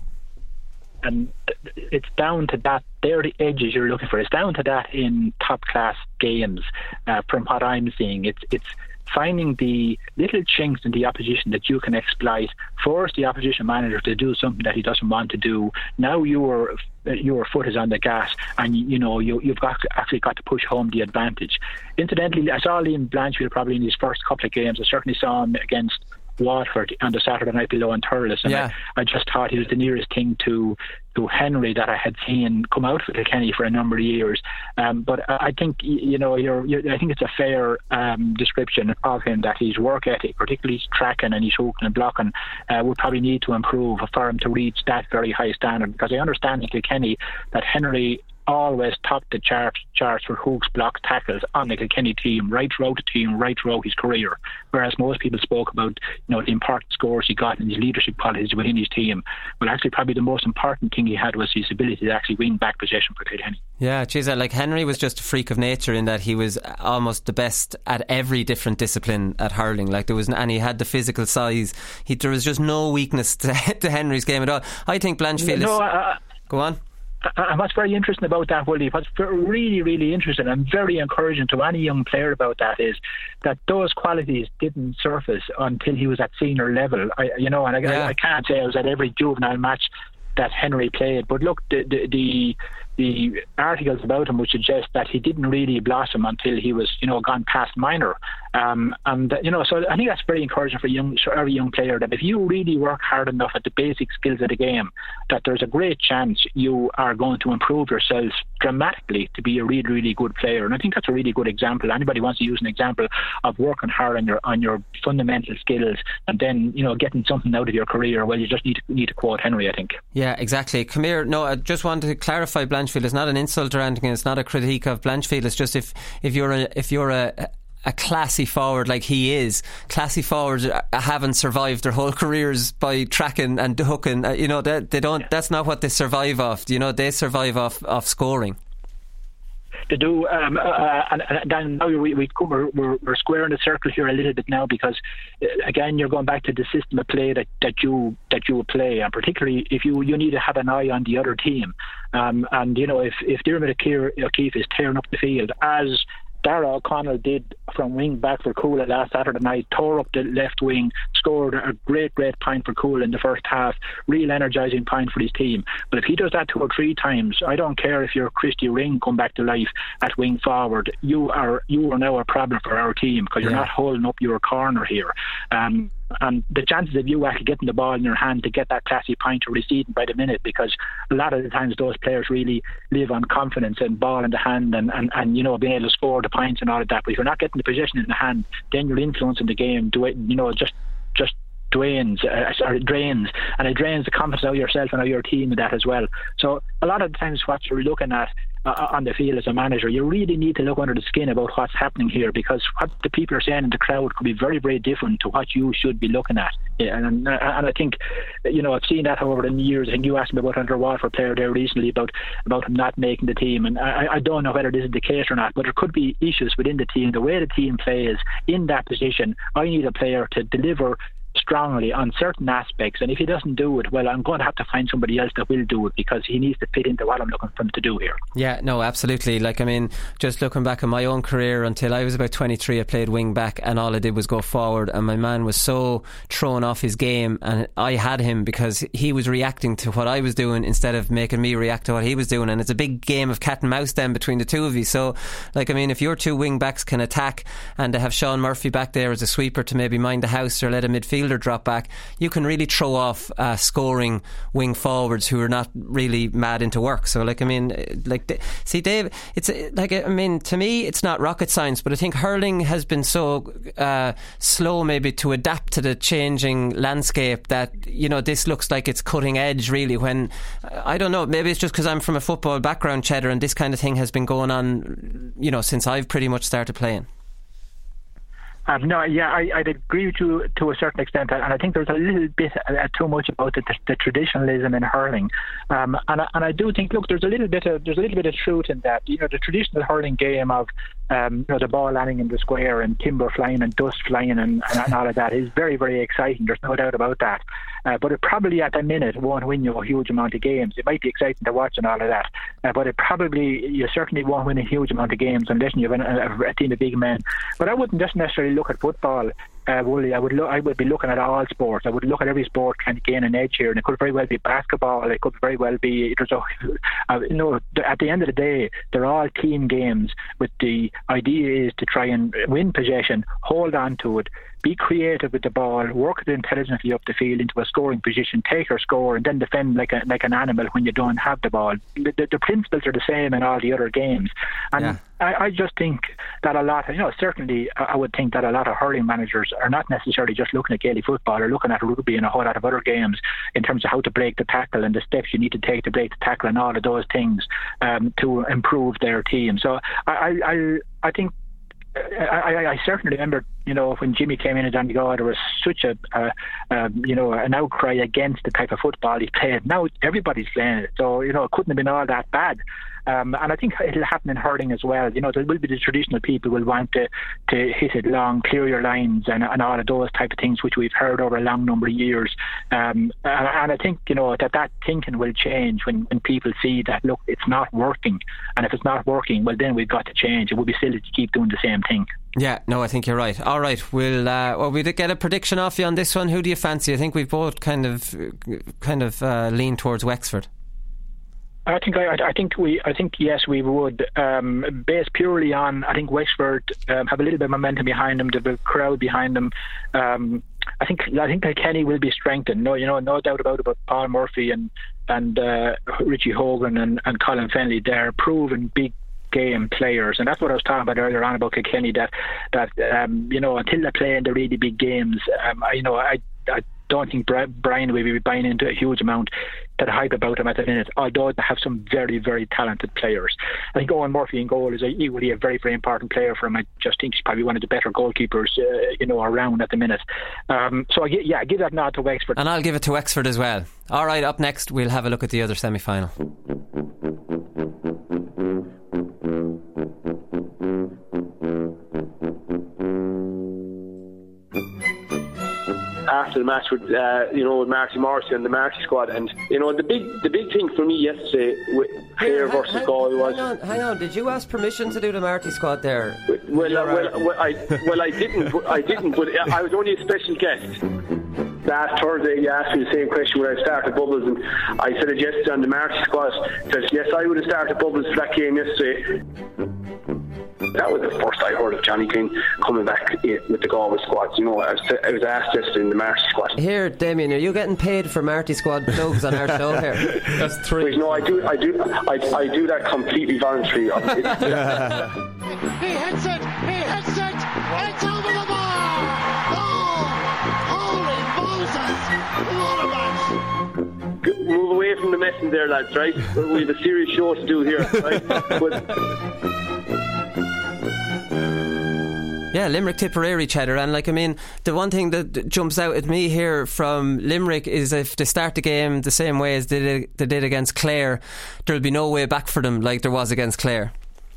And it's down to that. They're the edges you're looking for. It's down to that in top class games. Uh, from what I'm seeing, it's it's finding the little chinks in the opposition that you can exploit, force the opposition manager to do something that he doesn't want to do. Now your your foot is on the gas, and you know you, you've got to, actually got to push home the advantage. Incidentally, I saw Liam Blanchfield probably in his first couple of games. I certainly saw him against Waterford on the Saturday night below in Thurles, and yeah. I, I just thought he was the nearest thing to to Henry that I had seen come out for Kilkenny for a number of years. Um, but I think you know, you're, you're, I think it's a fair um, description of him that his work ethic, particularly his tracking and his hooking and blocking, uh, would probably need to improve for him to reach that very high standard. Because I understand in Kilkenny that Henry always topped the charts charts for hooks, blocks, tackles on the Kilkenny team, right throughout the team, right throughout his career. Whereas most people spoke about, you know, the important scores he got and his leadership qualities within his team. Well, actually, probably the most important thing he had was his ability to actually win back possession for Kilkenny. Yeah, geez, like Henry was just a freak of nature in that he was almost the best at every different discipline at hurling. Like there was, and he had the physical size. He, there was just no weakness to, to Henry's game at all. I think Blanchfield no, is. Uh, go on. And what's very interesting about that, Willie, what's really, really interesting and very encouraging to any young player about that is that those qualities didn't surface until he was at senior level. I, you know, and I, yeah. I, I can't say I was at every juvenile match that Henry played, but look, the the, the the articles about him would suggest that he didn't really blossom until he was, you know, gone past minor. Um, and, you know, so I think that's very encouraging for young, for every young player, that if you really work hard enough at the basic skills of the game, that there's a great chance you are going to improve yourself dramatically to be a really, really good player. And I think that's a really good example. Anybody wants to use an example of working hard on your on your fundamental skills and then, you know, getting something out of your career, well, you just need to, need to quote Henry, I think. Yeah, exactly. Come here. No, I just wanted to clarify, Blanche. Blanchfield. It's not an insult or anything. It's not a critique of Blanchfield. It's just if if you're a, if you're a a classy forward like he is, classy forwards haven't survived their whole careers by tracking and hooking. You know, they, they don't. That's not what they survive off. You know, they survive off off scoring. To do, um, uh, and, and then now we, we come, we're, we're, we're squaring the circle here a little bit now, because uh, again you're going back to the system of play that, that you that you will play, and particularly if you, you need to have an eye on the other team, um, and you know if if Diarmuid O'Keefe is tearing up the field as Dara O'Connell did from wing back for Coola last Saturday night, tore up the left wing, scored a great, great point for Coola in the first half, real energising point for his team. But if he does that two or three times, I don't care if you're Christy Ring come back to life at wing forward, you are you are now a problem for our team, because you're yeah. not holding up your corner here. Um, and the chances of you actually getting the ball in your hand to get that classy point are receding by the minute, because a lot of the times those players really live on confidence and ball in the hand and, and, and you know being able to score the points and all of that. But if you're not getting the possession in the hand, then you're influencing the game. Do it, you know, just just drains, uh, sorry, drains, and it drains the confidence out of yourself and out of your team and that as well. So a lot of the times what you're looking at uh, on the field as a manager, you really need to look under the skin about what's happening here, because what the people are saying in the crowd could be very, very different to what you should be looking at. Yeah, and, and and I think, you know, I've seen that over the years. I think you asked me about another Waterford player there recently about about him not making the team, and I, I don't know whether this is the case or not, but there could be issues within the team, the way the team plays in that position. I need a player to deliver strongly on certain aspects, and if he doesn't do it, well, I'm going to have to find somebody else that will do it, because he needs to fit into what I'm looking for him to do here. Yeah, no, absolutely. Like, I mean, just looking back at my own career, until I was about twenty-three, I played wing back, and all I did was go forward, and my man was so thrown off his game, and I had him because he was reacting to what I was doing instead of making me react to what he was doing, and it's a big game of cat and mouse then between the two of you. So, like, I mean, if your two wing backs can attack and to have Sean Murphy back there as a sweeper to maybe mind the house or let a midfielder drop back, you can really throw off uh, scoring wing forwards who are not really mad into work. So, like, I mean, like, see, Dave, it's like, I mean, to me, it's not rocket science, but I think hurling has been so uh, slow maybe to adapt to the changing landscape that, you know, this looks like it's cutting edge really, when, I don't know, maybe it's just because I'm from a football background, Cheddar, and this kind of thing has been going on, you know, since I've pretty much started playing. Um, no, yeah, I, I'd agree with you to a certain extent, and I think there's a little bit uh, too much about the, the, the traditionalism in hurling, um, and, I, and I do think, look, there's a little bit of there's a little bit of truth in that. You know, the traditional hurling game of um, you know, the ball landing in the square and timber flying and dust flying and, and, and all of that is very, very exciting. There's no doubt about that. Uh, but it probably at the minute won't win you a huge amount of games. It might be exciting to watch and all of that, uh, but it probably, you certainly won't win a huge amount of games unless you have a, a, a team of big men. But I wouldn't just necessarily look at football. Uh, Wooly, I would look. I would be looking at all sports. I would look at every sport trying to gain an edge here, and it could very well be basketball. It could very well be. There's a, uh, you know, at the end of the day, they're all team games. With the idea is to try and win possession, hold on to it, be creative with the ball, work it intelligently up the field into a scoring position, take your score, and then defend like a like an animal when you don't have the ball. The, the, the principles are the same in all the other games, and yeah. I, I just think that a lot, you know, certainly I would think that a lot of hurling managers are not necessarily just looking at Gaelic football, or looking at rugby and a whole lot of other games in terms of how to break the tackle and the steps you need to take to break the tackle and all of those things um, to improve their team. So I, I, I, I think I, I, I certainly remember, you know, when Jimmy came in at Donegal, there was such a, uh, um, you know, an outcry against the type of football he played. Now everybody's playing it, so, you know, it couldn't have been all that bad. Um, and I think it'll happen in hurling as well. You know, there will be the traditional people will want to, to hit it long, clear your lines, and, and all of those type of things, which we've heard over a long number of years. Um, and, and I think, you know, that that thinking will change when, when people see that, look, it's not working. And if it's not working, well, then we've got to change. It would be silly to keep doing the same thing. Yeah, no, I think you're right. All right, we'll uh, well, we did get a prediction off you on this one. Who do you fancy? I think we've both kind of kind of uh, leaned towards Wexford. I think I, I think we I think yes we would, um, based purely on, I think Wexford um, have a little bit of momentum behind them, the crowd behind them. Um, I think I think Kilkenny will be strengthened. No, you know, no doubt about it, about Paul Murphy and and uh, Richie Hogan and, and Colin Fennelly. They're proven big game players, and that's what I was talking about earlier on about Kilkenny. That that um, you know, until they play in the really big games, um, I, you know, I I don't think Brian will be buying into a huge amount. that hype about them at the minute, although they have some very, very talented players. I think Owen Murphy in goal is a, equally a very, very important player for him. I just think he's probably one of the better goalkeepers, uh, you know, around at the minute. Um, so, I, yeah, I give that nod to Wexford. And I'll give it to Wexford as well. All right, up next, we'll have a look at the other semi-final. After the match with uh, you know with Marty Morrissey and the Marty squad, and you know the big the big thing for me yesterday with Clare versus hang, Galway was. Hang on, hang on. Did you ask permission to do the Marty squad there? Well, uh, well, well, I well I didn't. I didn't. But I was only a special guest. Last Thursday, you asked me the same question when I started Bubbles, and I said it yesterday on the Marty squad. That yes, I would have started Bubbles for that game yesterday. That was the first I heard of Johnny King coming back with the Galway squad. You know, I was, I was asked yesterday in the Marty squad. Here, Damien, are you getting paid for Marty squad plugs on our show here? That's three. Wait, no, I do, I do, I, I do that completely voluntarily. He hits it. He hits it. It's over the bar. Oh, holy Moses! What a match! Move away from the messing there, lads. Right, we have a serious show to do here. Right, but. Yeah, Limerick Tipperary, Cheddar, and like I mean, the one thing that jumps out at me here from Limerick is if they start the game the same way as they did, they did against Clare, there'll be no way back for them like there was against Clare.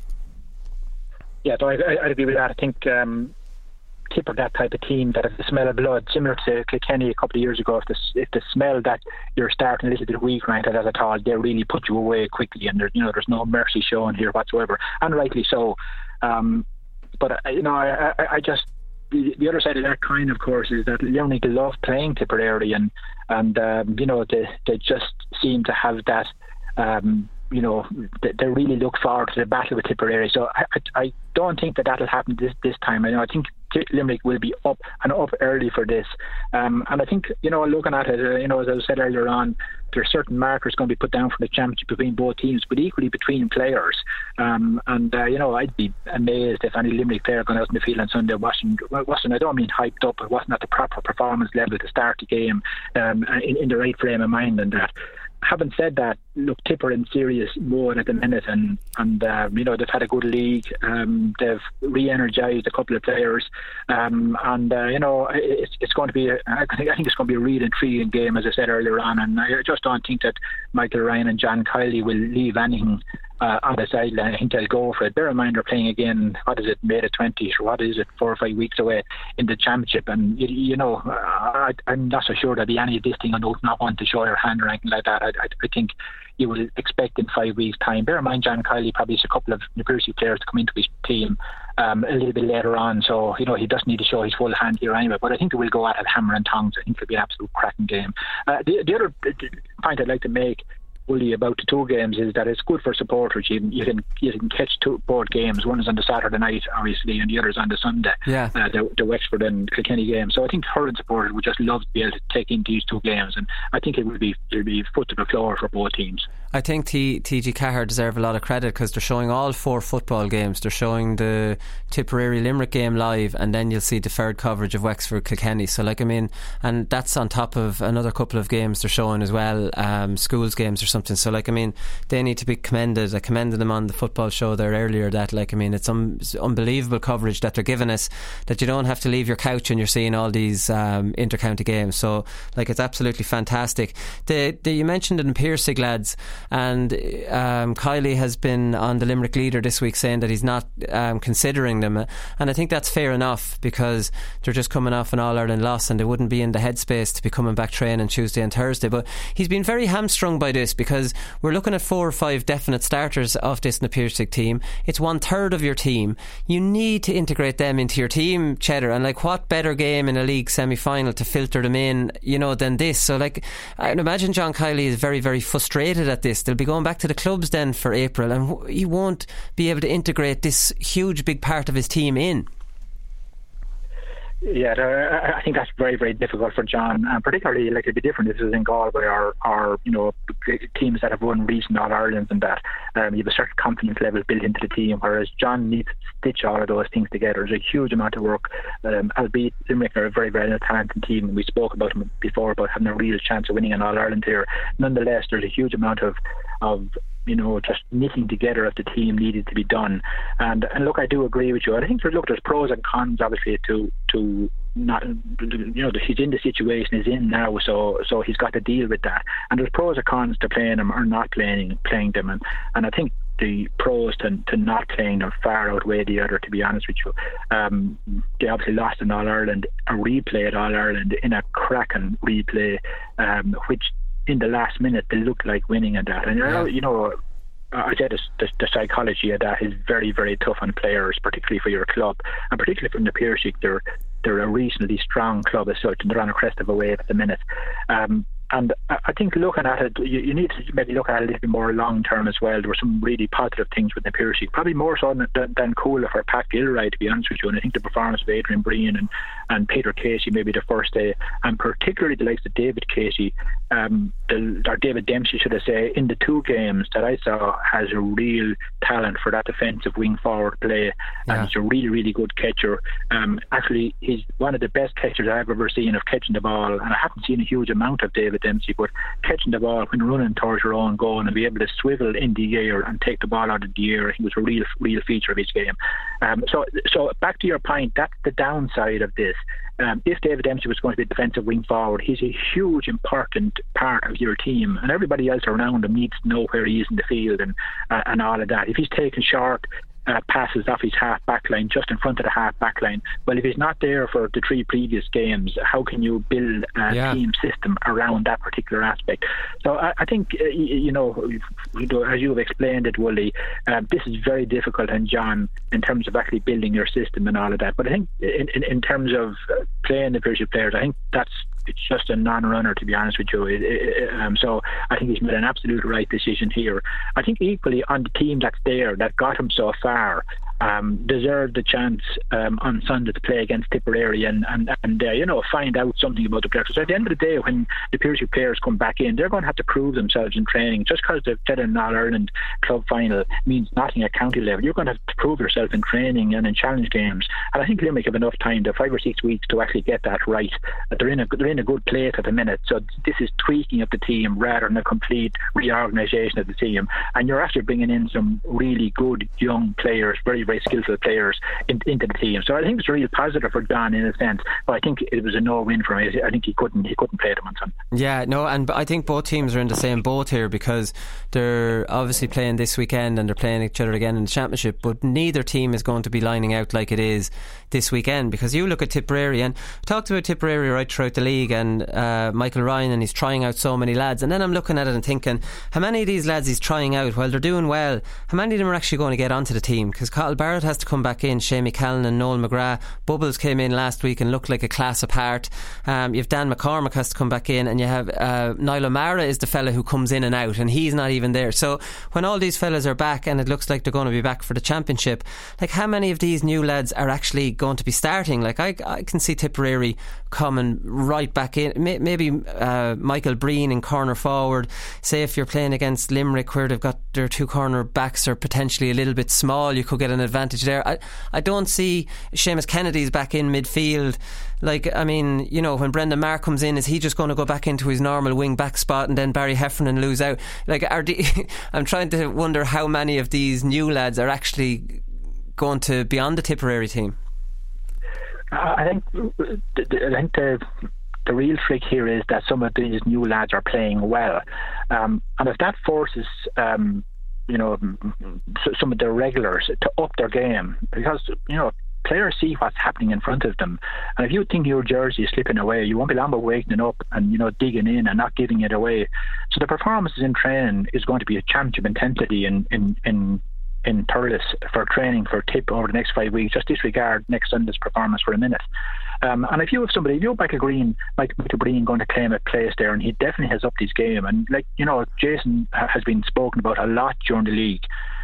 Yeah, so I, I, I'd agree with that. I think um, Tipper, that type of team that has the smell of blood, similar to Kilkenny a couple of years ago. If the if the smell that you're starting a little bit weak right at at all, they really put you away quickly, and there, you know, there's no mercy shown here whatsoever, and rightly so. Um, But, you know, I, I, I just, the, the other side of that coin, of course, is that Limerick love playing Tipperary, and, and um, you know, they, they just seem to have that, um, you know, they, they really look forward to the battle with Tipperary. So I, I, I don't think that that'll happen this, this time. I know, I think Limerick will be up and up early for this. Um, and I think, you know, looking at it, uh, you know, as I said earlier on, there are certain markers going to be put down for the championship between both teams, but equally between players. Um, and, uh, you know, I'd be amazed if any Limerick player going out in the field on Sunday wasn't, wasn't I don't mean hyped up, but wasn't at the proper performance level to start the game um, in, in the right frame of mind and that. Having said that, look, Tipper in serious mode at the minute, and and uh, you know, they've had a good league. Um, they've re-energised a couple of players, um, and uh, you know, it's it's going to be. A, I think I think it's going to be a real intriguing game, as I said earlier on. And I just don't think that Michael Ryan and John Kiley will leave anything uh, on the sideline. I think they'll go for it. Bear in mind, they're playing again. What is it, May the twentieth, or what is it, four or five weeks away in the championship? And you, you know, I, I'm not so sure there'll be any of this thing on not want to show your hand or anything like that. I, I, I think you will expect in five weeks' time. Bear in mind, John Kiley probably has a couple of university players to come into his team um, a little bit later on, so you know he doesn't need to show his full hand here anyway. But I think they will go at it hammer and tongs. I think it'll be an absolute cracking game. Uh, the, the other point I'd like to make, Willie, about the two games is that it's good for supporters. You, you can you can catch two, both games. One is on the Saturday night, obviously, and the other is on the Sunday. Yeah. Uh, the, the Wexford and Kilkenny game. So I think hurling supporters would just love to be able to take in these two games, and I think it will be it will be foot to the floor for both teams. I think T- TG Cahir deserve a lot of credit because they're showing all four football games. They're showing the Tipperary Limerick game live, and then you'll see deferred coverage of Wexford Kilkenny. So like I mean, and that's on top of another couple of games they're showing as well, um, schools games or something. So like I mean, they need to be commended. I commended them on the football show there earlier. That like I mean, it's, un- it's unbelievable coverage that they're giving us. That you don't have to leave your couch and you're seeing all these um, inter-county games. So like it's absolutely fantastic. The, the you mentioned it in Piercing, lads. And um, Kiley has been on the Limerick Leader this week saying that he's not um, considering them, and I think that's fair enough because they're just coming off an All-Ireland loss and they wouldn't be in the headspace to be coming back training Tuesday and Thursday. But he's been very hamstrung by this because we're looking at four or five definite starters of this Na Piarsaigh team. It's one third of your team. You need to integrate them into your team, Cheddar, and like what better game in a league semi-final to filter them in, you know, than this. So like I can imagine John Kiley is very very frustrated at this. They'll be going back to the clubs then for April, and he won't be able to integrate this huge big part of his team in. Yeah, I think that's very, very difficult for John, and particularly like it'd be different if it was in Galway or, or you know, teams that have won recent All Irelands and that. Um, you have a certain confidence level built into the team, whereas John needs to stitch all of those things together. There's a huge amount of work, um, albeit Limerick are a very, very talented team, and we spoke about them before about having a real chance of winning an All Ireland here. Nonetheless, there's a huge amount of of you know, just knitting together of the team needed to be done. And and look, I do agree with you. I think there's look, there's pros and cons, obviously, to to not, you know, he's in the situation he's in now, so so he's got to deal with that. And there's pros and cons to playing them or not playing playing them. And and I think the pros to, to not playing them far outweigh the other, to be honest with you. Um, they obviously lost in All Ireland, a replay at All Ireland in a cracking replay, um, which in the last minute they looked like winning at that. And yeah. you know, I said the, the psychology of that is very, very tough on players, particularly for your club, and particularly from the Pierceik. They're they're a reasonably strong club as such, and they're on a crest of a wave at the minute. Um, And I think looking at it, you, you need to maybe look at it a little bit more long term as well. There were some really positive things with the Pierceik, probably more so than, than, than cooler for Pat Gilroy, to be honest with you. And I think the performance of Adrian Breen and, and Peter Casey maybe the first day, and particularly the likes of David Casey, um, the, or David Dempsey, should I say, in the two games that I saw, has a real talent for that defensive wing forward play. Yeah. And he's a really, really good catcher. Um, actually, he's one of the best catchers I've ever seen of catching the ball, and I haven't seen a huge amount of David Dempsey, but catching the ball when running towards your own goal and be able to swivel in the air and take the ball out of the air, I think was a real real feature of his game. Um, so so back to your point, that's the downside of this. Um, if David Dempsey was going to be a defensive wing forward, he's a huge important part of your team, and everybody else around him needs to know where he is in the field and uh, and all of that. If he's taking short Uh, passes off his half back line, just in front of the half back line, well, if he's not there for the three previous games, how can you build a yeah. team system around that particular aspect? So I, I think uh, you know, as you've explained it, Wooly, uh, this is very difficult, and John, in terms of actually building your system and all of that. But I think in, in, in terms of playing the Pierceik players, I think that's it's just a non-runner, to be honest with you. It, it, um, so I think he's made an absolute right decision here. I think equally on the team that's there, that got him so far, um, deserved the chance um, on Sunday to play against Tipperary and, and, and uh, you know, find out something about the players. So at the end of the day, when the Pierceik players come back in, they're going to have to prove themselves in training. Just because they've played an All-Ireland club final means nothing at county level. You're going to have to prove yourself in training and in challenge games. And I think Limerick have enough time, to five or six weeks, to actually get that right. They're in a, they're in a good place at the minute. So this is tweaking of the team rather than a complete reorganisation of the team. And you're actually bringing in some really good young players, very, very skillful players in, into the team. So I think it's a real positive for John in a sense. But I think it was a no-win for him. I think he couldn't he couldn't play them on Sunday. Yeah, no, and I think both teams are in the same boat here, because they're obviously playing this weekend and they're playing each other again in the championship, but neither team is going to be lining out like it is this weekend. Because you look at Tipperary, and talked about Tipperary right throughout the league, and uh, Michael Ryan, and he's trying out so many lads, and then I'm looking at it and thinking, how many of these lads he's trying out, while they're doing well, how many of them are actually going to get onto the team? Because Cathal Barrett has to come back in, Shane McCallan and Noel McGrath. Bubbles came in last week and looked like a class apart. Um, you have Dan McCormick has to come back in, and you have uh, Niall O'Mara is the fella who comes in and out, and he's not even there. So when all these fellas are back, and it looks like they're going to be back for the championship, like how many of these new lads are actually going to be starting? Like I, I can see Tipperary coming right back in. Maybe uh, Michael Breen in corner forward. Say if you're playing against Limerick, where they've got their two corner backs are potentially a little bit small, you could get an advantage there. I, I don't see Seamus Kennedy's back in midfield. Like, I mean, you know, when Brendan Maher comes in, is he just going to go back into his normal wing back spot and then Barry Heffernan lose out? Like, are the, I'm trying to wonder how many of these new lads are actually going to be on the Tipperary team. I think I think the the real trick here is that some of these new lads are playing well, um, and if that forces um, you know some of the regulars to up their game, because you know players see what's happening in front of them, and if you think your jersey is slipping away, you won't be long about waking up and you know digging in and not giving it away. So the performances in training is going to be a championship intensity in in in. in Thurles for training for Tip over the next five weeks. Just disregard next Sunday's performance for a minute. Um, and if you have somebody, if you have Michael Green, Michael Breen going to claim a place there, and he definitely has upped his game. And like you know, Jason has been spoken about a lot during the league.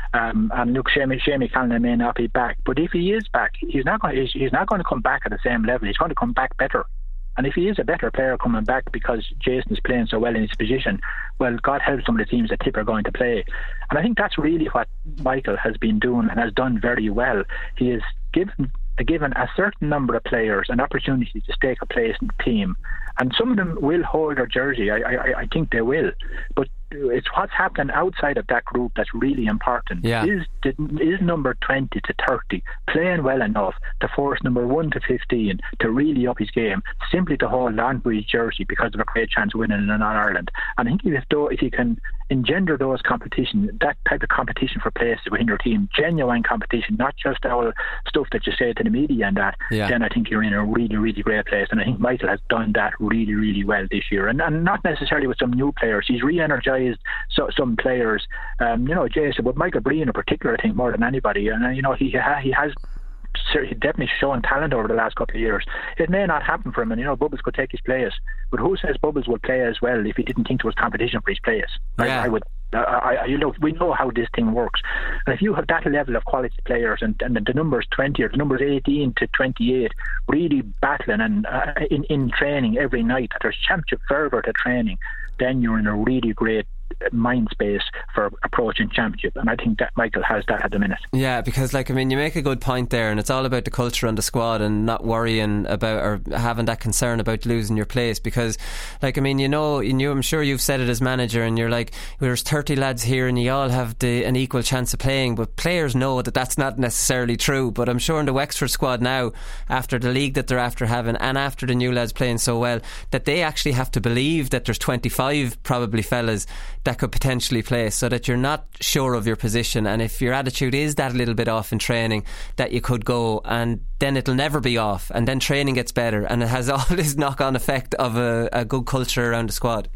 Um, and look, Shamie, Shamie Callanan may not be back, but if he is back, he's not going. He's, he's not going to come back at the same level. He's going to come back better. And if he is a better player coming back because Jason is playing so well in his position, well, God help some of the teams that Tip are going to play. And I think that's really what Michael has been doing and has done very well. He has given given a certain number of players an opportunity to stake a place in the team. And some of them will hold their jersey. I, I, I think they will. But it's what's happening outside of that group that's really important. Yeah. Is is number twenty to thirty playing well enough to force number one to fifteen to really up his game, simply to hold on to his jersey because of a great chance of winning in All-Ireland? And I think if, if you can engender those competition, that type of competition for places within your team, genuine competition, not just all stuff that you say to the media and that, yeah. then I think you're in a really, really great place. And I think Michael has done that really, really well this year. And, and not necessarily with some new players. He's re-energised so, some players, um, you know, Jason, but Michael Breen in particular, I think more than anybody. And, uh, you know, he ha- he has definitely shown talent over the last couple of years. It may not happen for him, and you know, Bubbles could take his place, but who says Bubbles would play as well if he didn't think there was competition for his place? Yeah. I, I would. Uh, I, I, you know, we know how this thing works, and if you have that level of quality players, and, and the numbers twenty or the numbers eighteen to twenty-eight, really battling and uh, in in training every night, that there's championship fervour to training, then you're in a really great mind space for approaching championship. And I think that Michael has that at the minute. Yeah, because like I mean, you make a good point there, and it's all about the culture on the squad and not worrying about or having that concern about losing your place. Because like I mean, you know, you know, I'm sure you've said it as manager, and you're like, there's thirty lads here and you all have the, an equal chance of playing, but players know that that's not necessarily true. But I'm sure in the Wexford squad now, after the league that they're after having and after the new lads playing so well, that they actually have to believe that there's twenty-five probably fellas that could potentially play, so that you're not sure of your position, and if your attitude is that little bit off in training, that you could go, and then it'll never be off, and then training gets better, and it has all this knock-on effect of a, a good culture around the squad.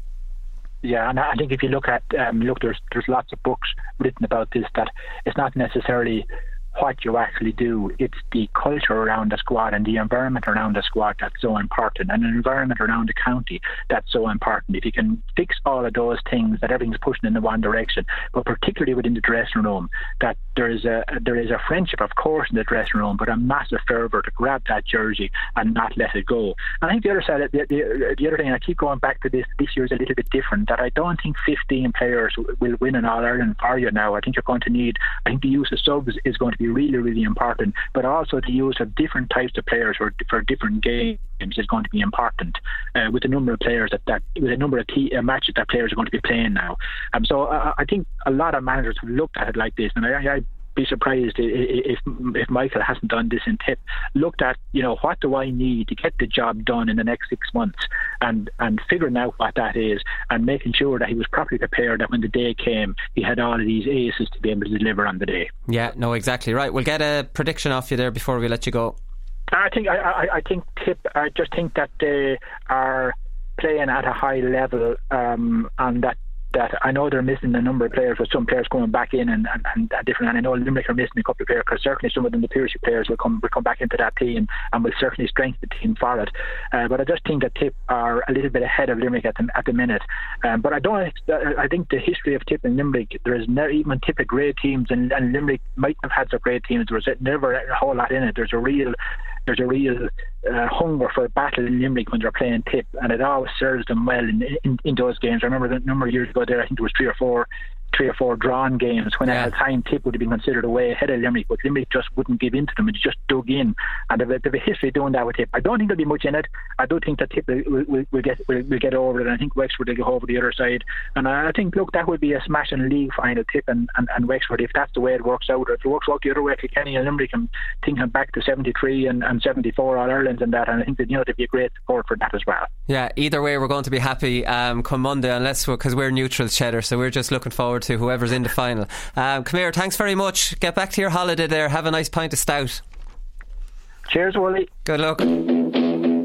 Yeah, and I think if you look at um, look, there's there's lots of books written about this, that it's not necessarily what you actually do, it's the culture around the squad and the environment around the squad that's so important, and an environment around the county that's so important. If you can fix all of those things, that everything's pushing in the one direction, but particularly within the dressing room, that there is a there is a friendship, of course, in the dressing room, but a massive fervour to grab that jersey and not let it go. And I think the other side, the, the, the other thing, I keep going back to this, this year is a little bit different, that I don't think fifteen players will win an All-Ireland for you now. I think you're going to need, I think the use of subs is going to be really, really important, but also the use of different types of players for, for different games is going to be important, uh, with the number of players that, that with the number of t- uh, matches that players are going to be playing now. Um, so uh, I think a lot of managers have looked at it like this, and I, I be surprised if if Michael hasn't done this in Tip, looked at, you know, what do I need to get the job done in the next six months, and and figuring out what that is, and making sure that he was properly prepared, that when the day came he had all of these aces to be able to deliver on the day. Yeah, no, exactly right. We'll get a prediction off you there before we let you go. I think I, I, I think Tip, I just think that they are playing at a high level, um, and that that I know they're missing a number of players, with some players coming back in and, and, and different, and I know Limerick are missing a couple of players, because certainly some of them, the Premiership players, will come will come back into that team and will certainly strengthen the team for it. Uh, but I just think that Tip are a little bit ahead of Limerick at the, at the minute. Um, but I don't. I think the history of Tip and Limerick, there is never, even Tip had great teams, and, and Limerick might have had some great teams. There was never a whole lot in it. There's a real There's a real uh, hunger for battle in Limerick when they're playing Tip, and it always serves them well in, in, in those games. I remember the number of years ago there, I think there was three or four three or four drawn games when yeah. at the time Tip would have been considered away ahead of Limerick, but Limerick just wouldn't give in to them and just dug in, and they've, they've a history of doing that with Tip. I don't think there'll be much in it. I do think that Tip will, will, will get will, will get over it, and I think Wexford will go over the other side, and I think, look, that would be a smashing league final, Tip and, and, and Wexford, if that's the way it works out. Or if it works out the other way, Kilkenny and Limerick, and thinking back to seventy-three and, and seventy-four All Irelands and that, and I think that, you know, there'd be a great support for that as well. Yeah, either way we're going to be happy um, come Monday, unless we're, because we're neutrals, Cheddar, so we're just looking forward to whoever's in the final. Um, come here, thanks very much. Get back to your holiday there. Have a nice pint of stout. Cheers, Wally. Good luck. And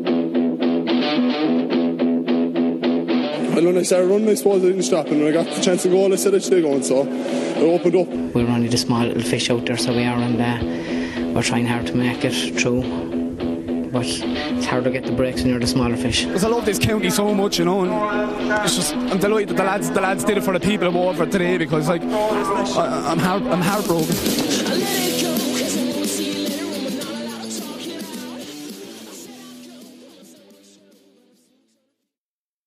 when I started running, I suppose I didn't stop, and when I got the chance to go, I said I should go, and so I opened up. We're only the small little fish out there, so we are, and uh, we're trying hard to make it through. but it's hard to get the breaks when you're the smaller fish. Because I love this county so much, you know, and it's just, I'm delighted that the lads, the lads did it for the people of Waterford today, because like I, I'm heart, I'm heartbroken.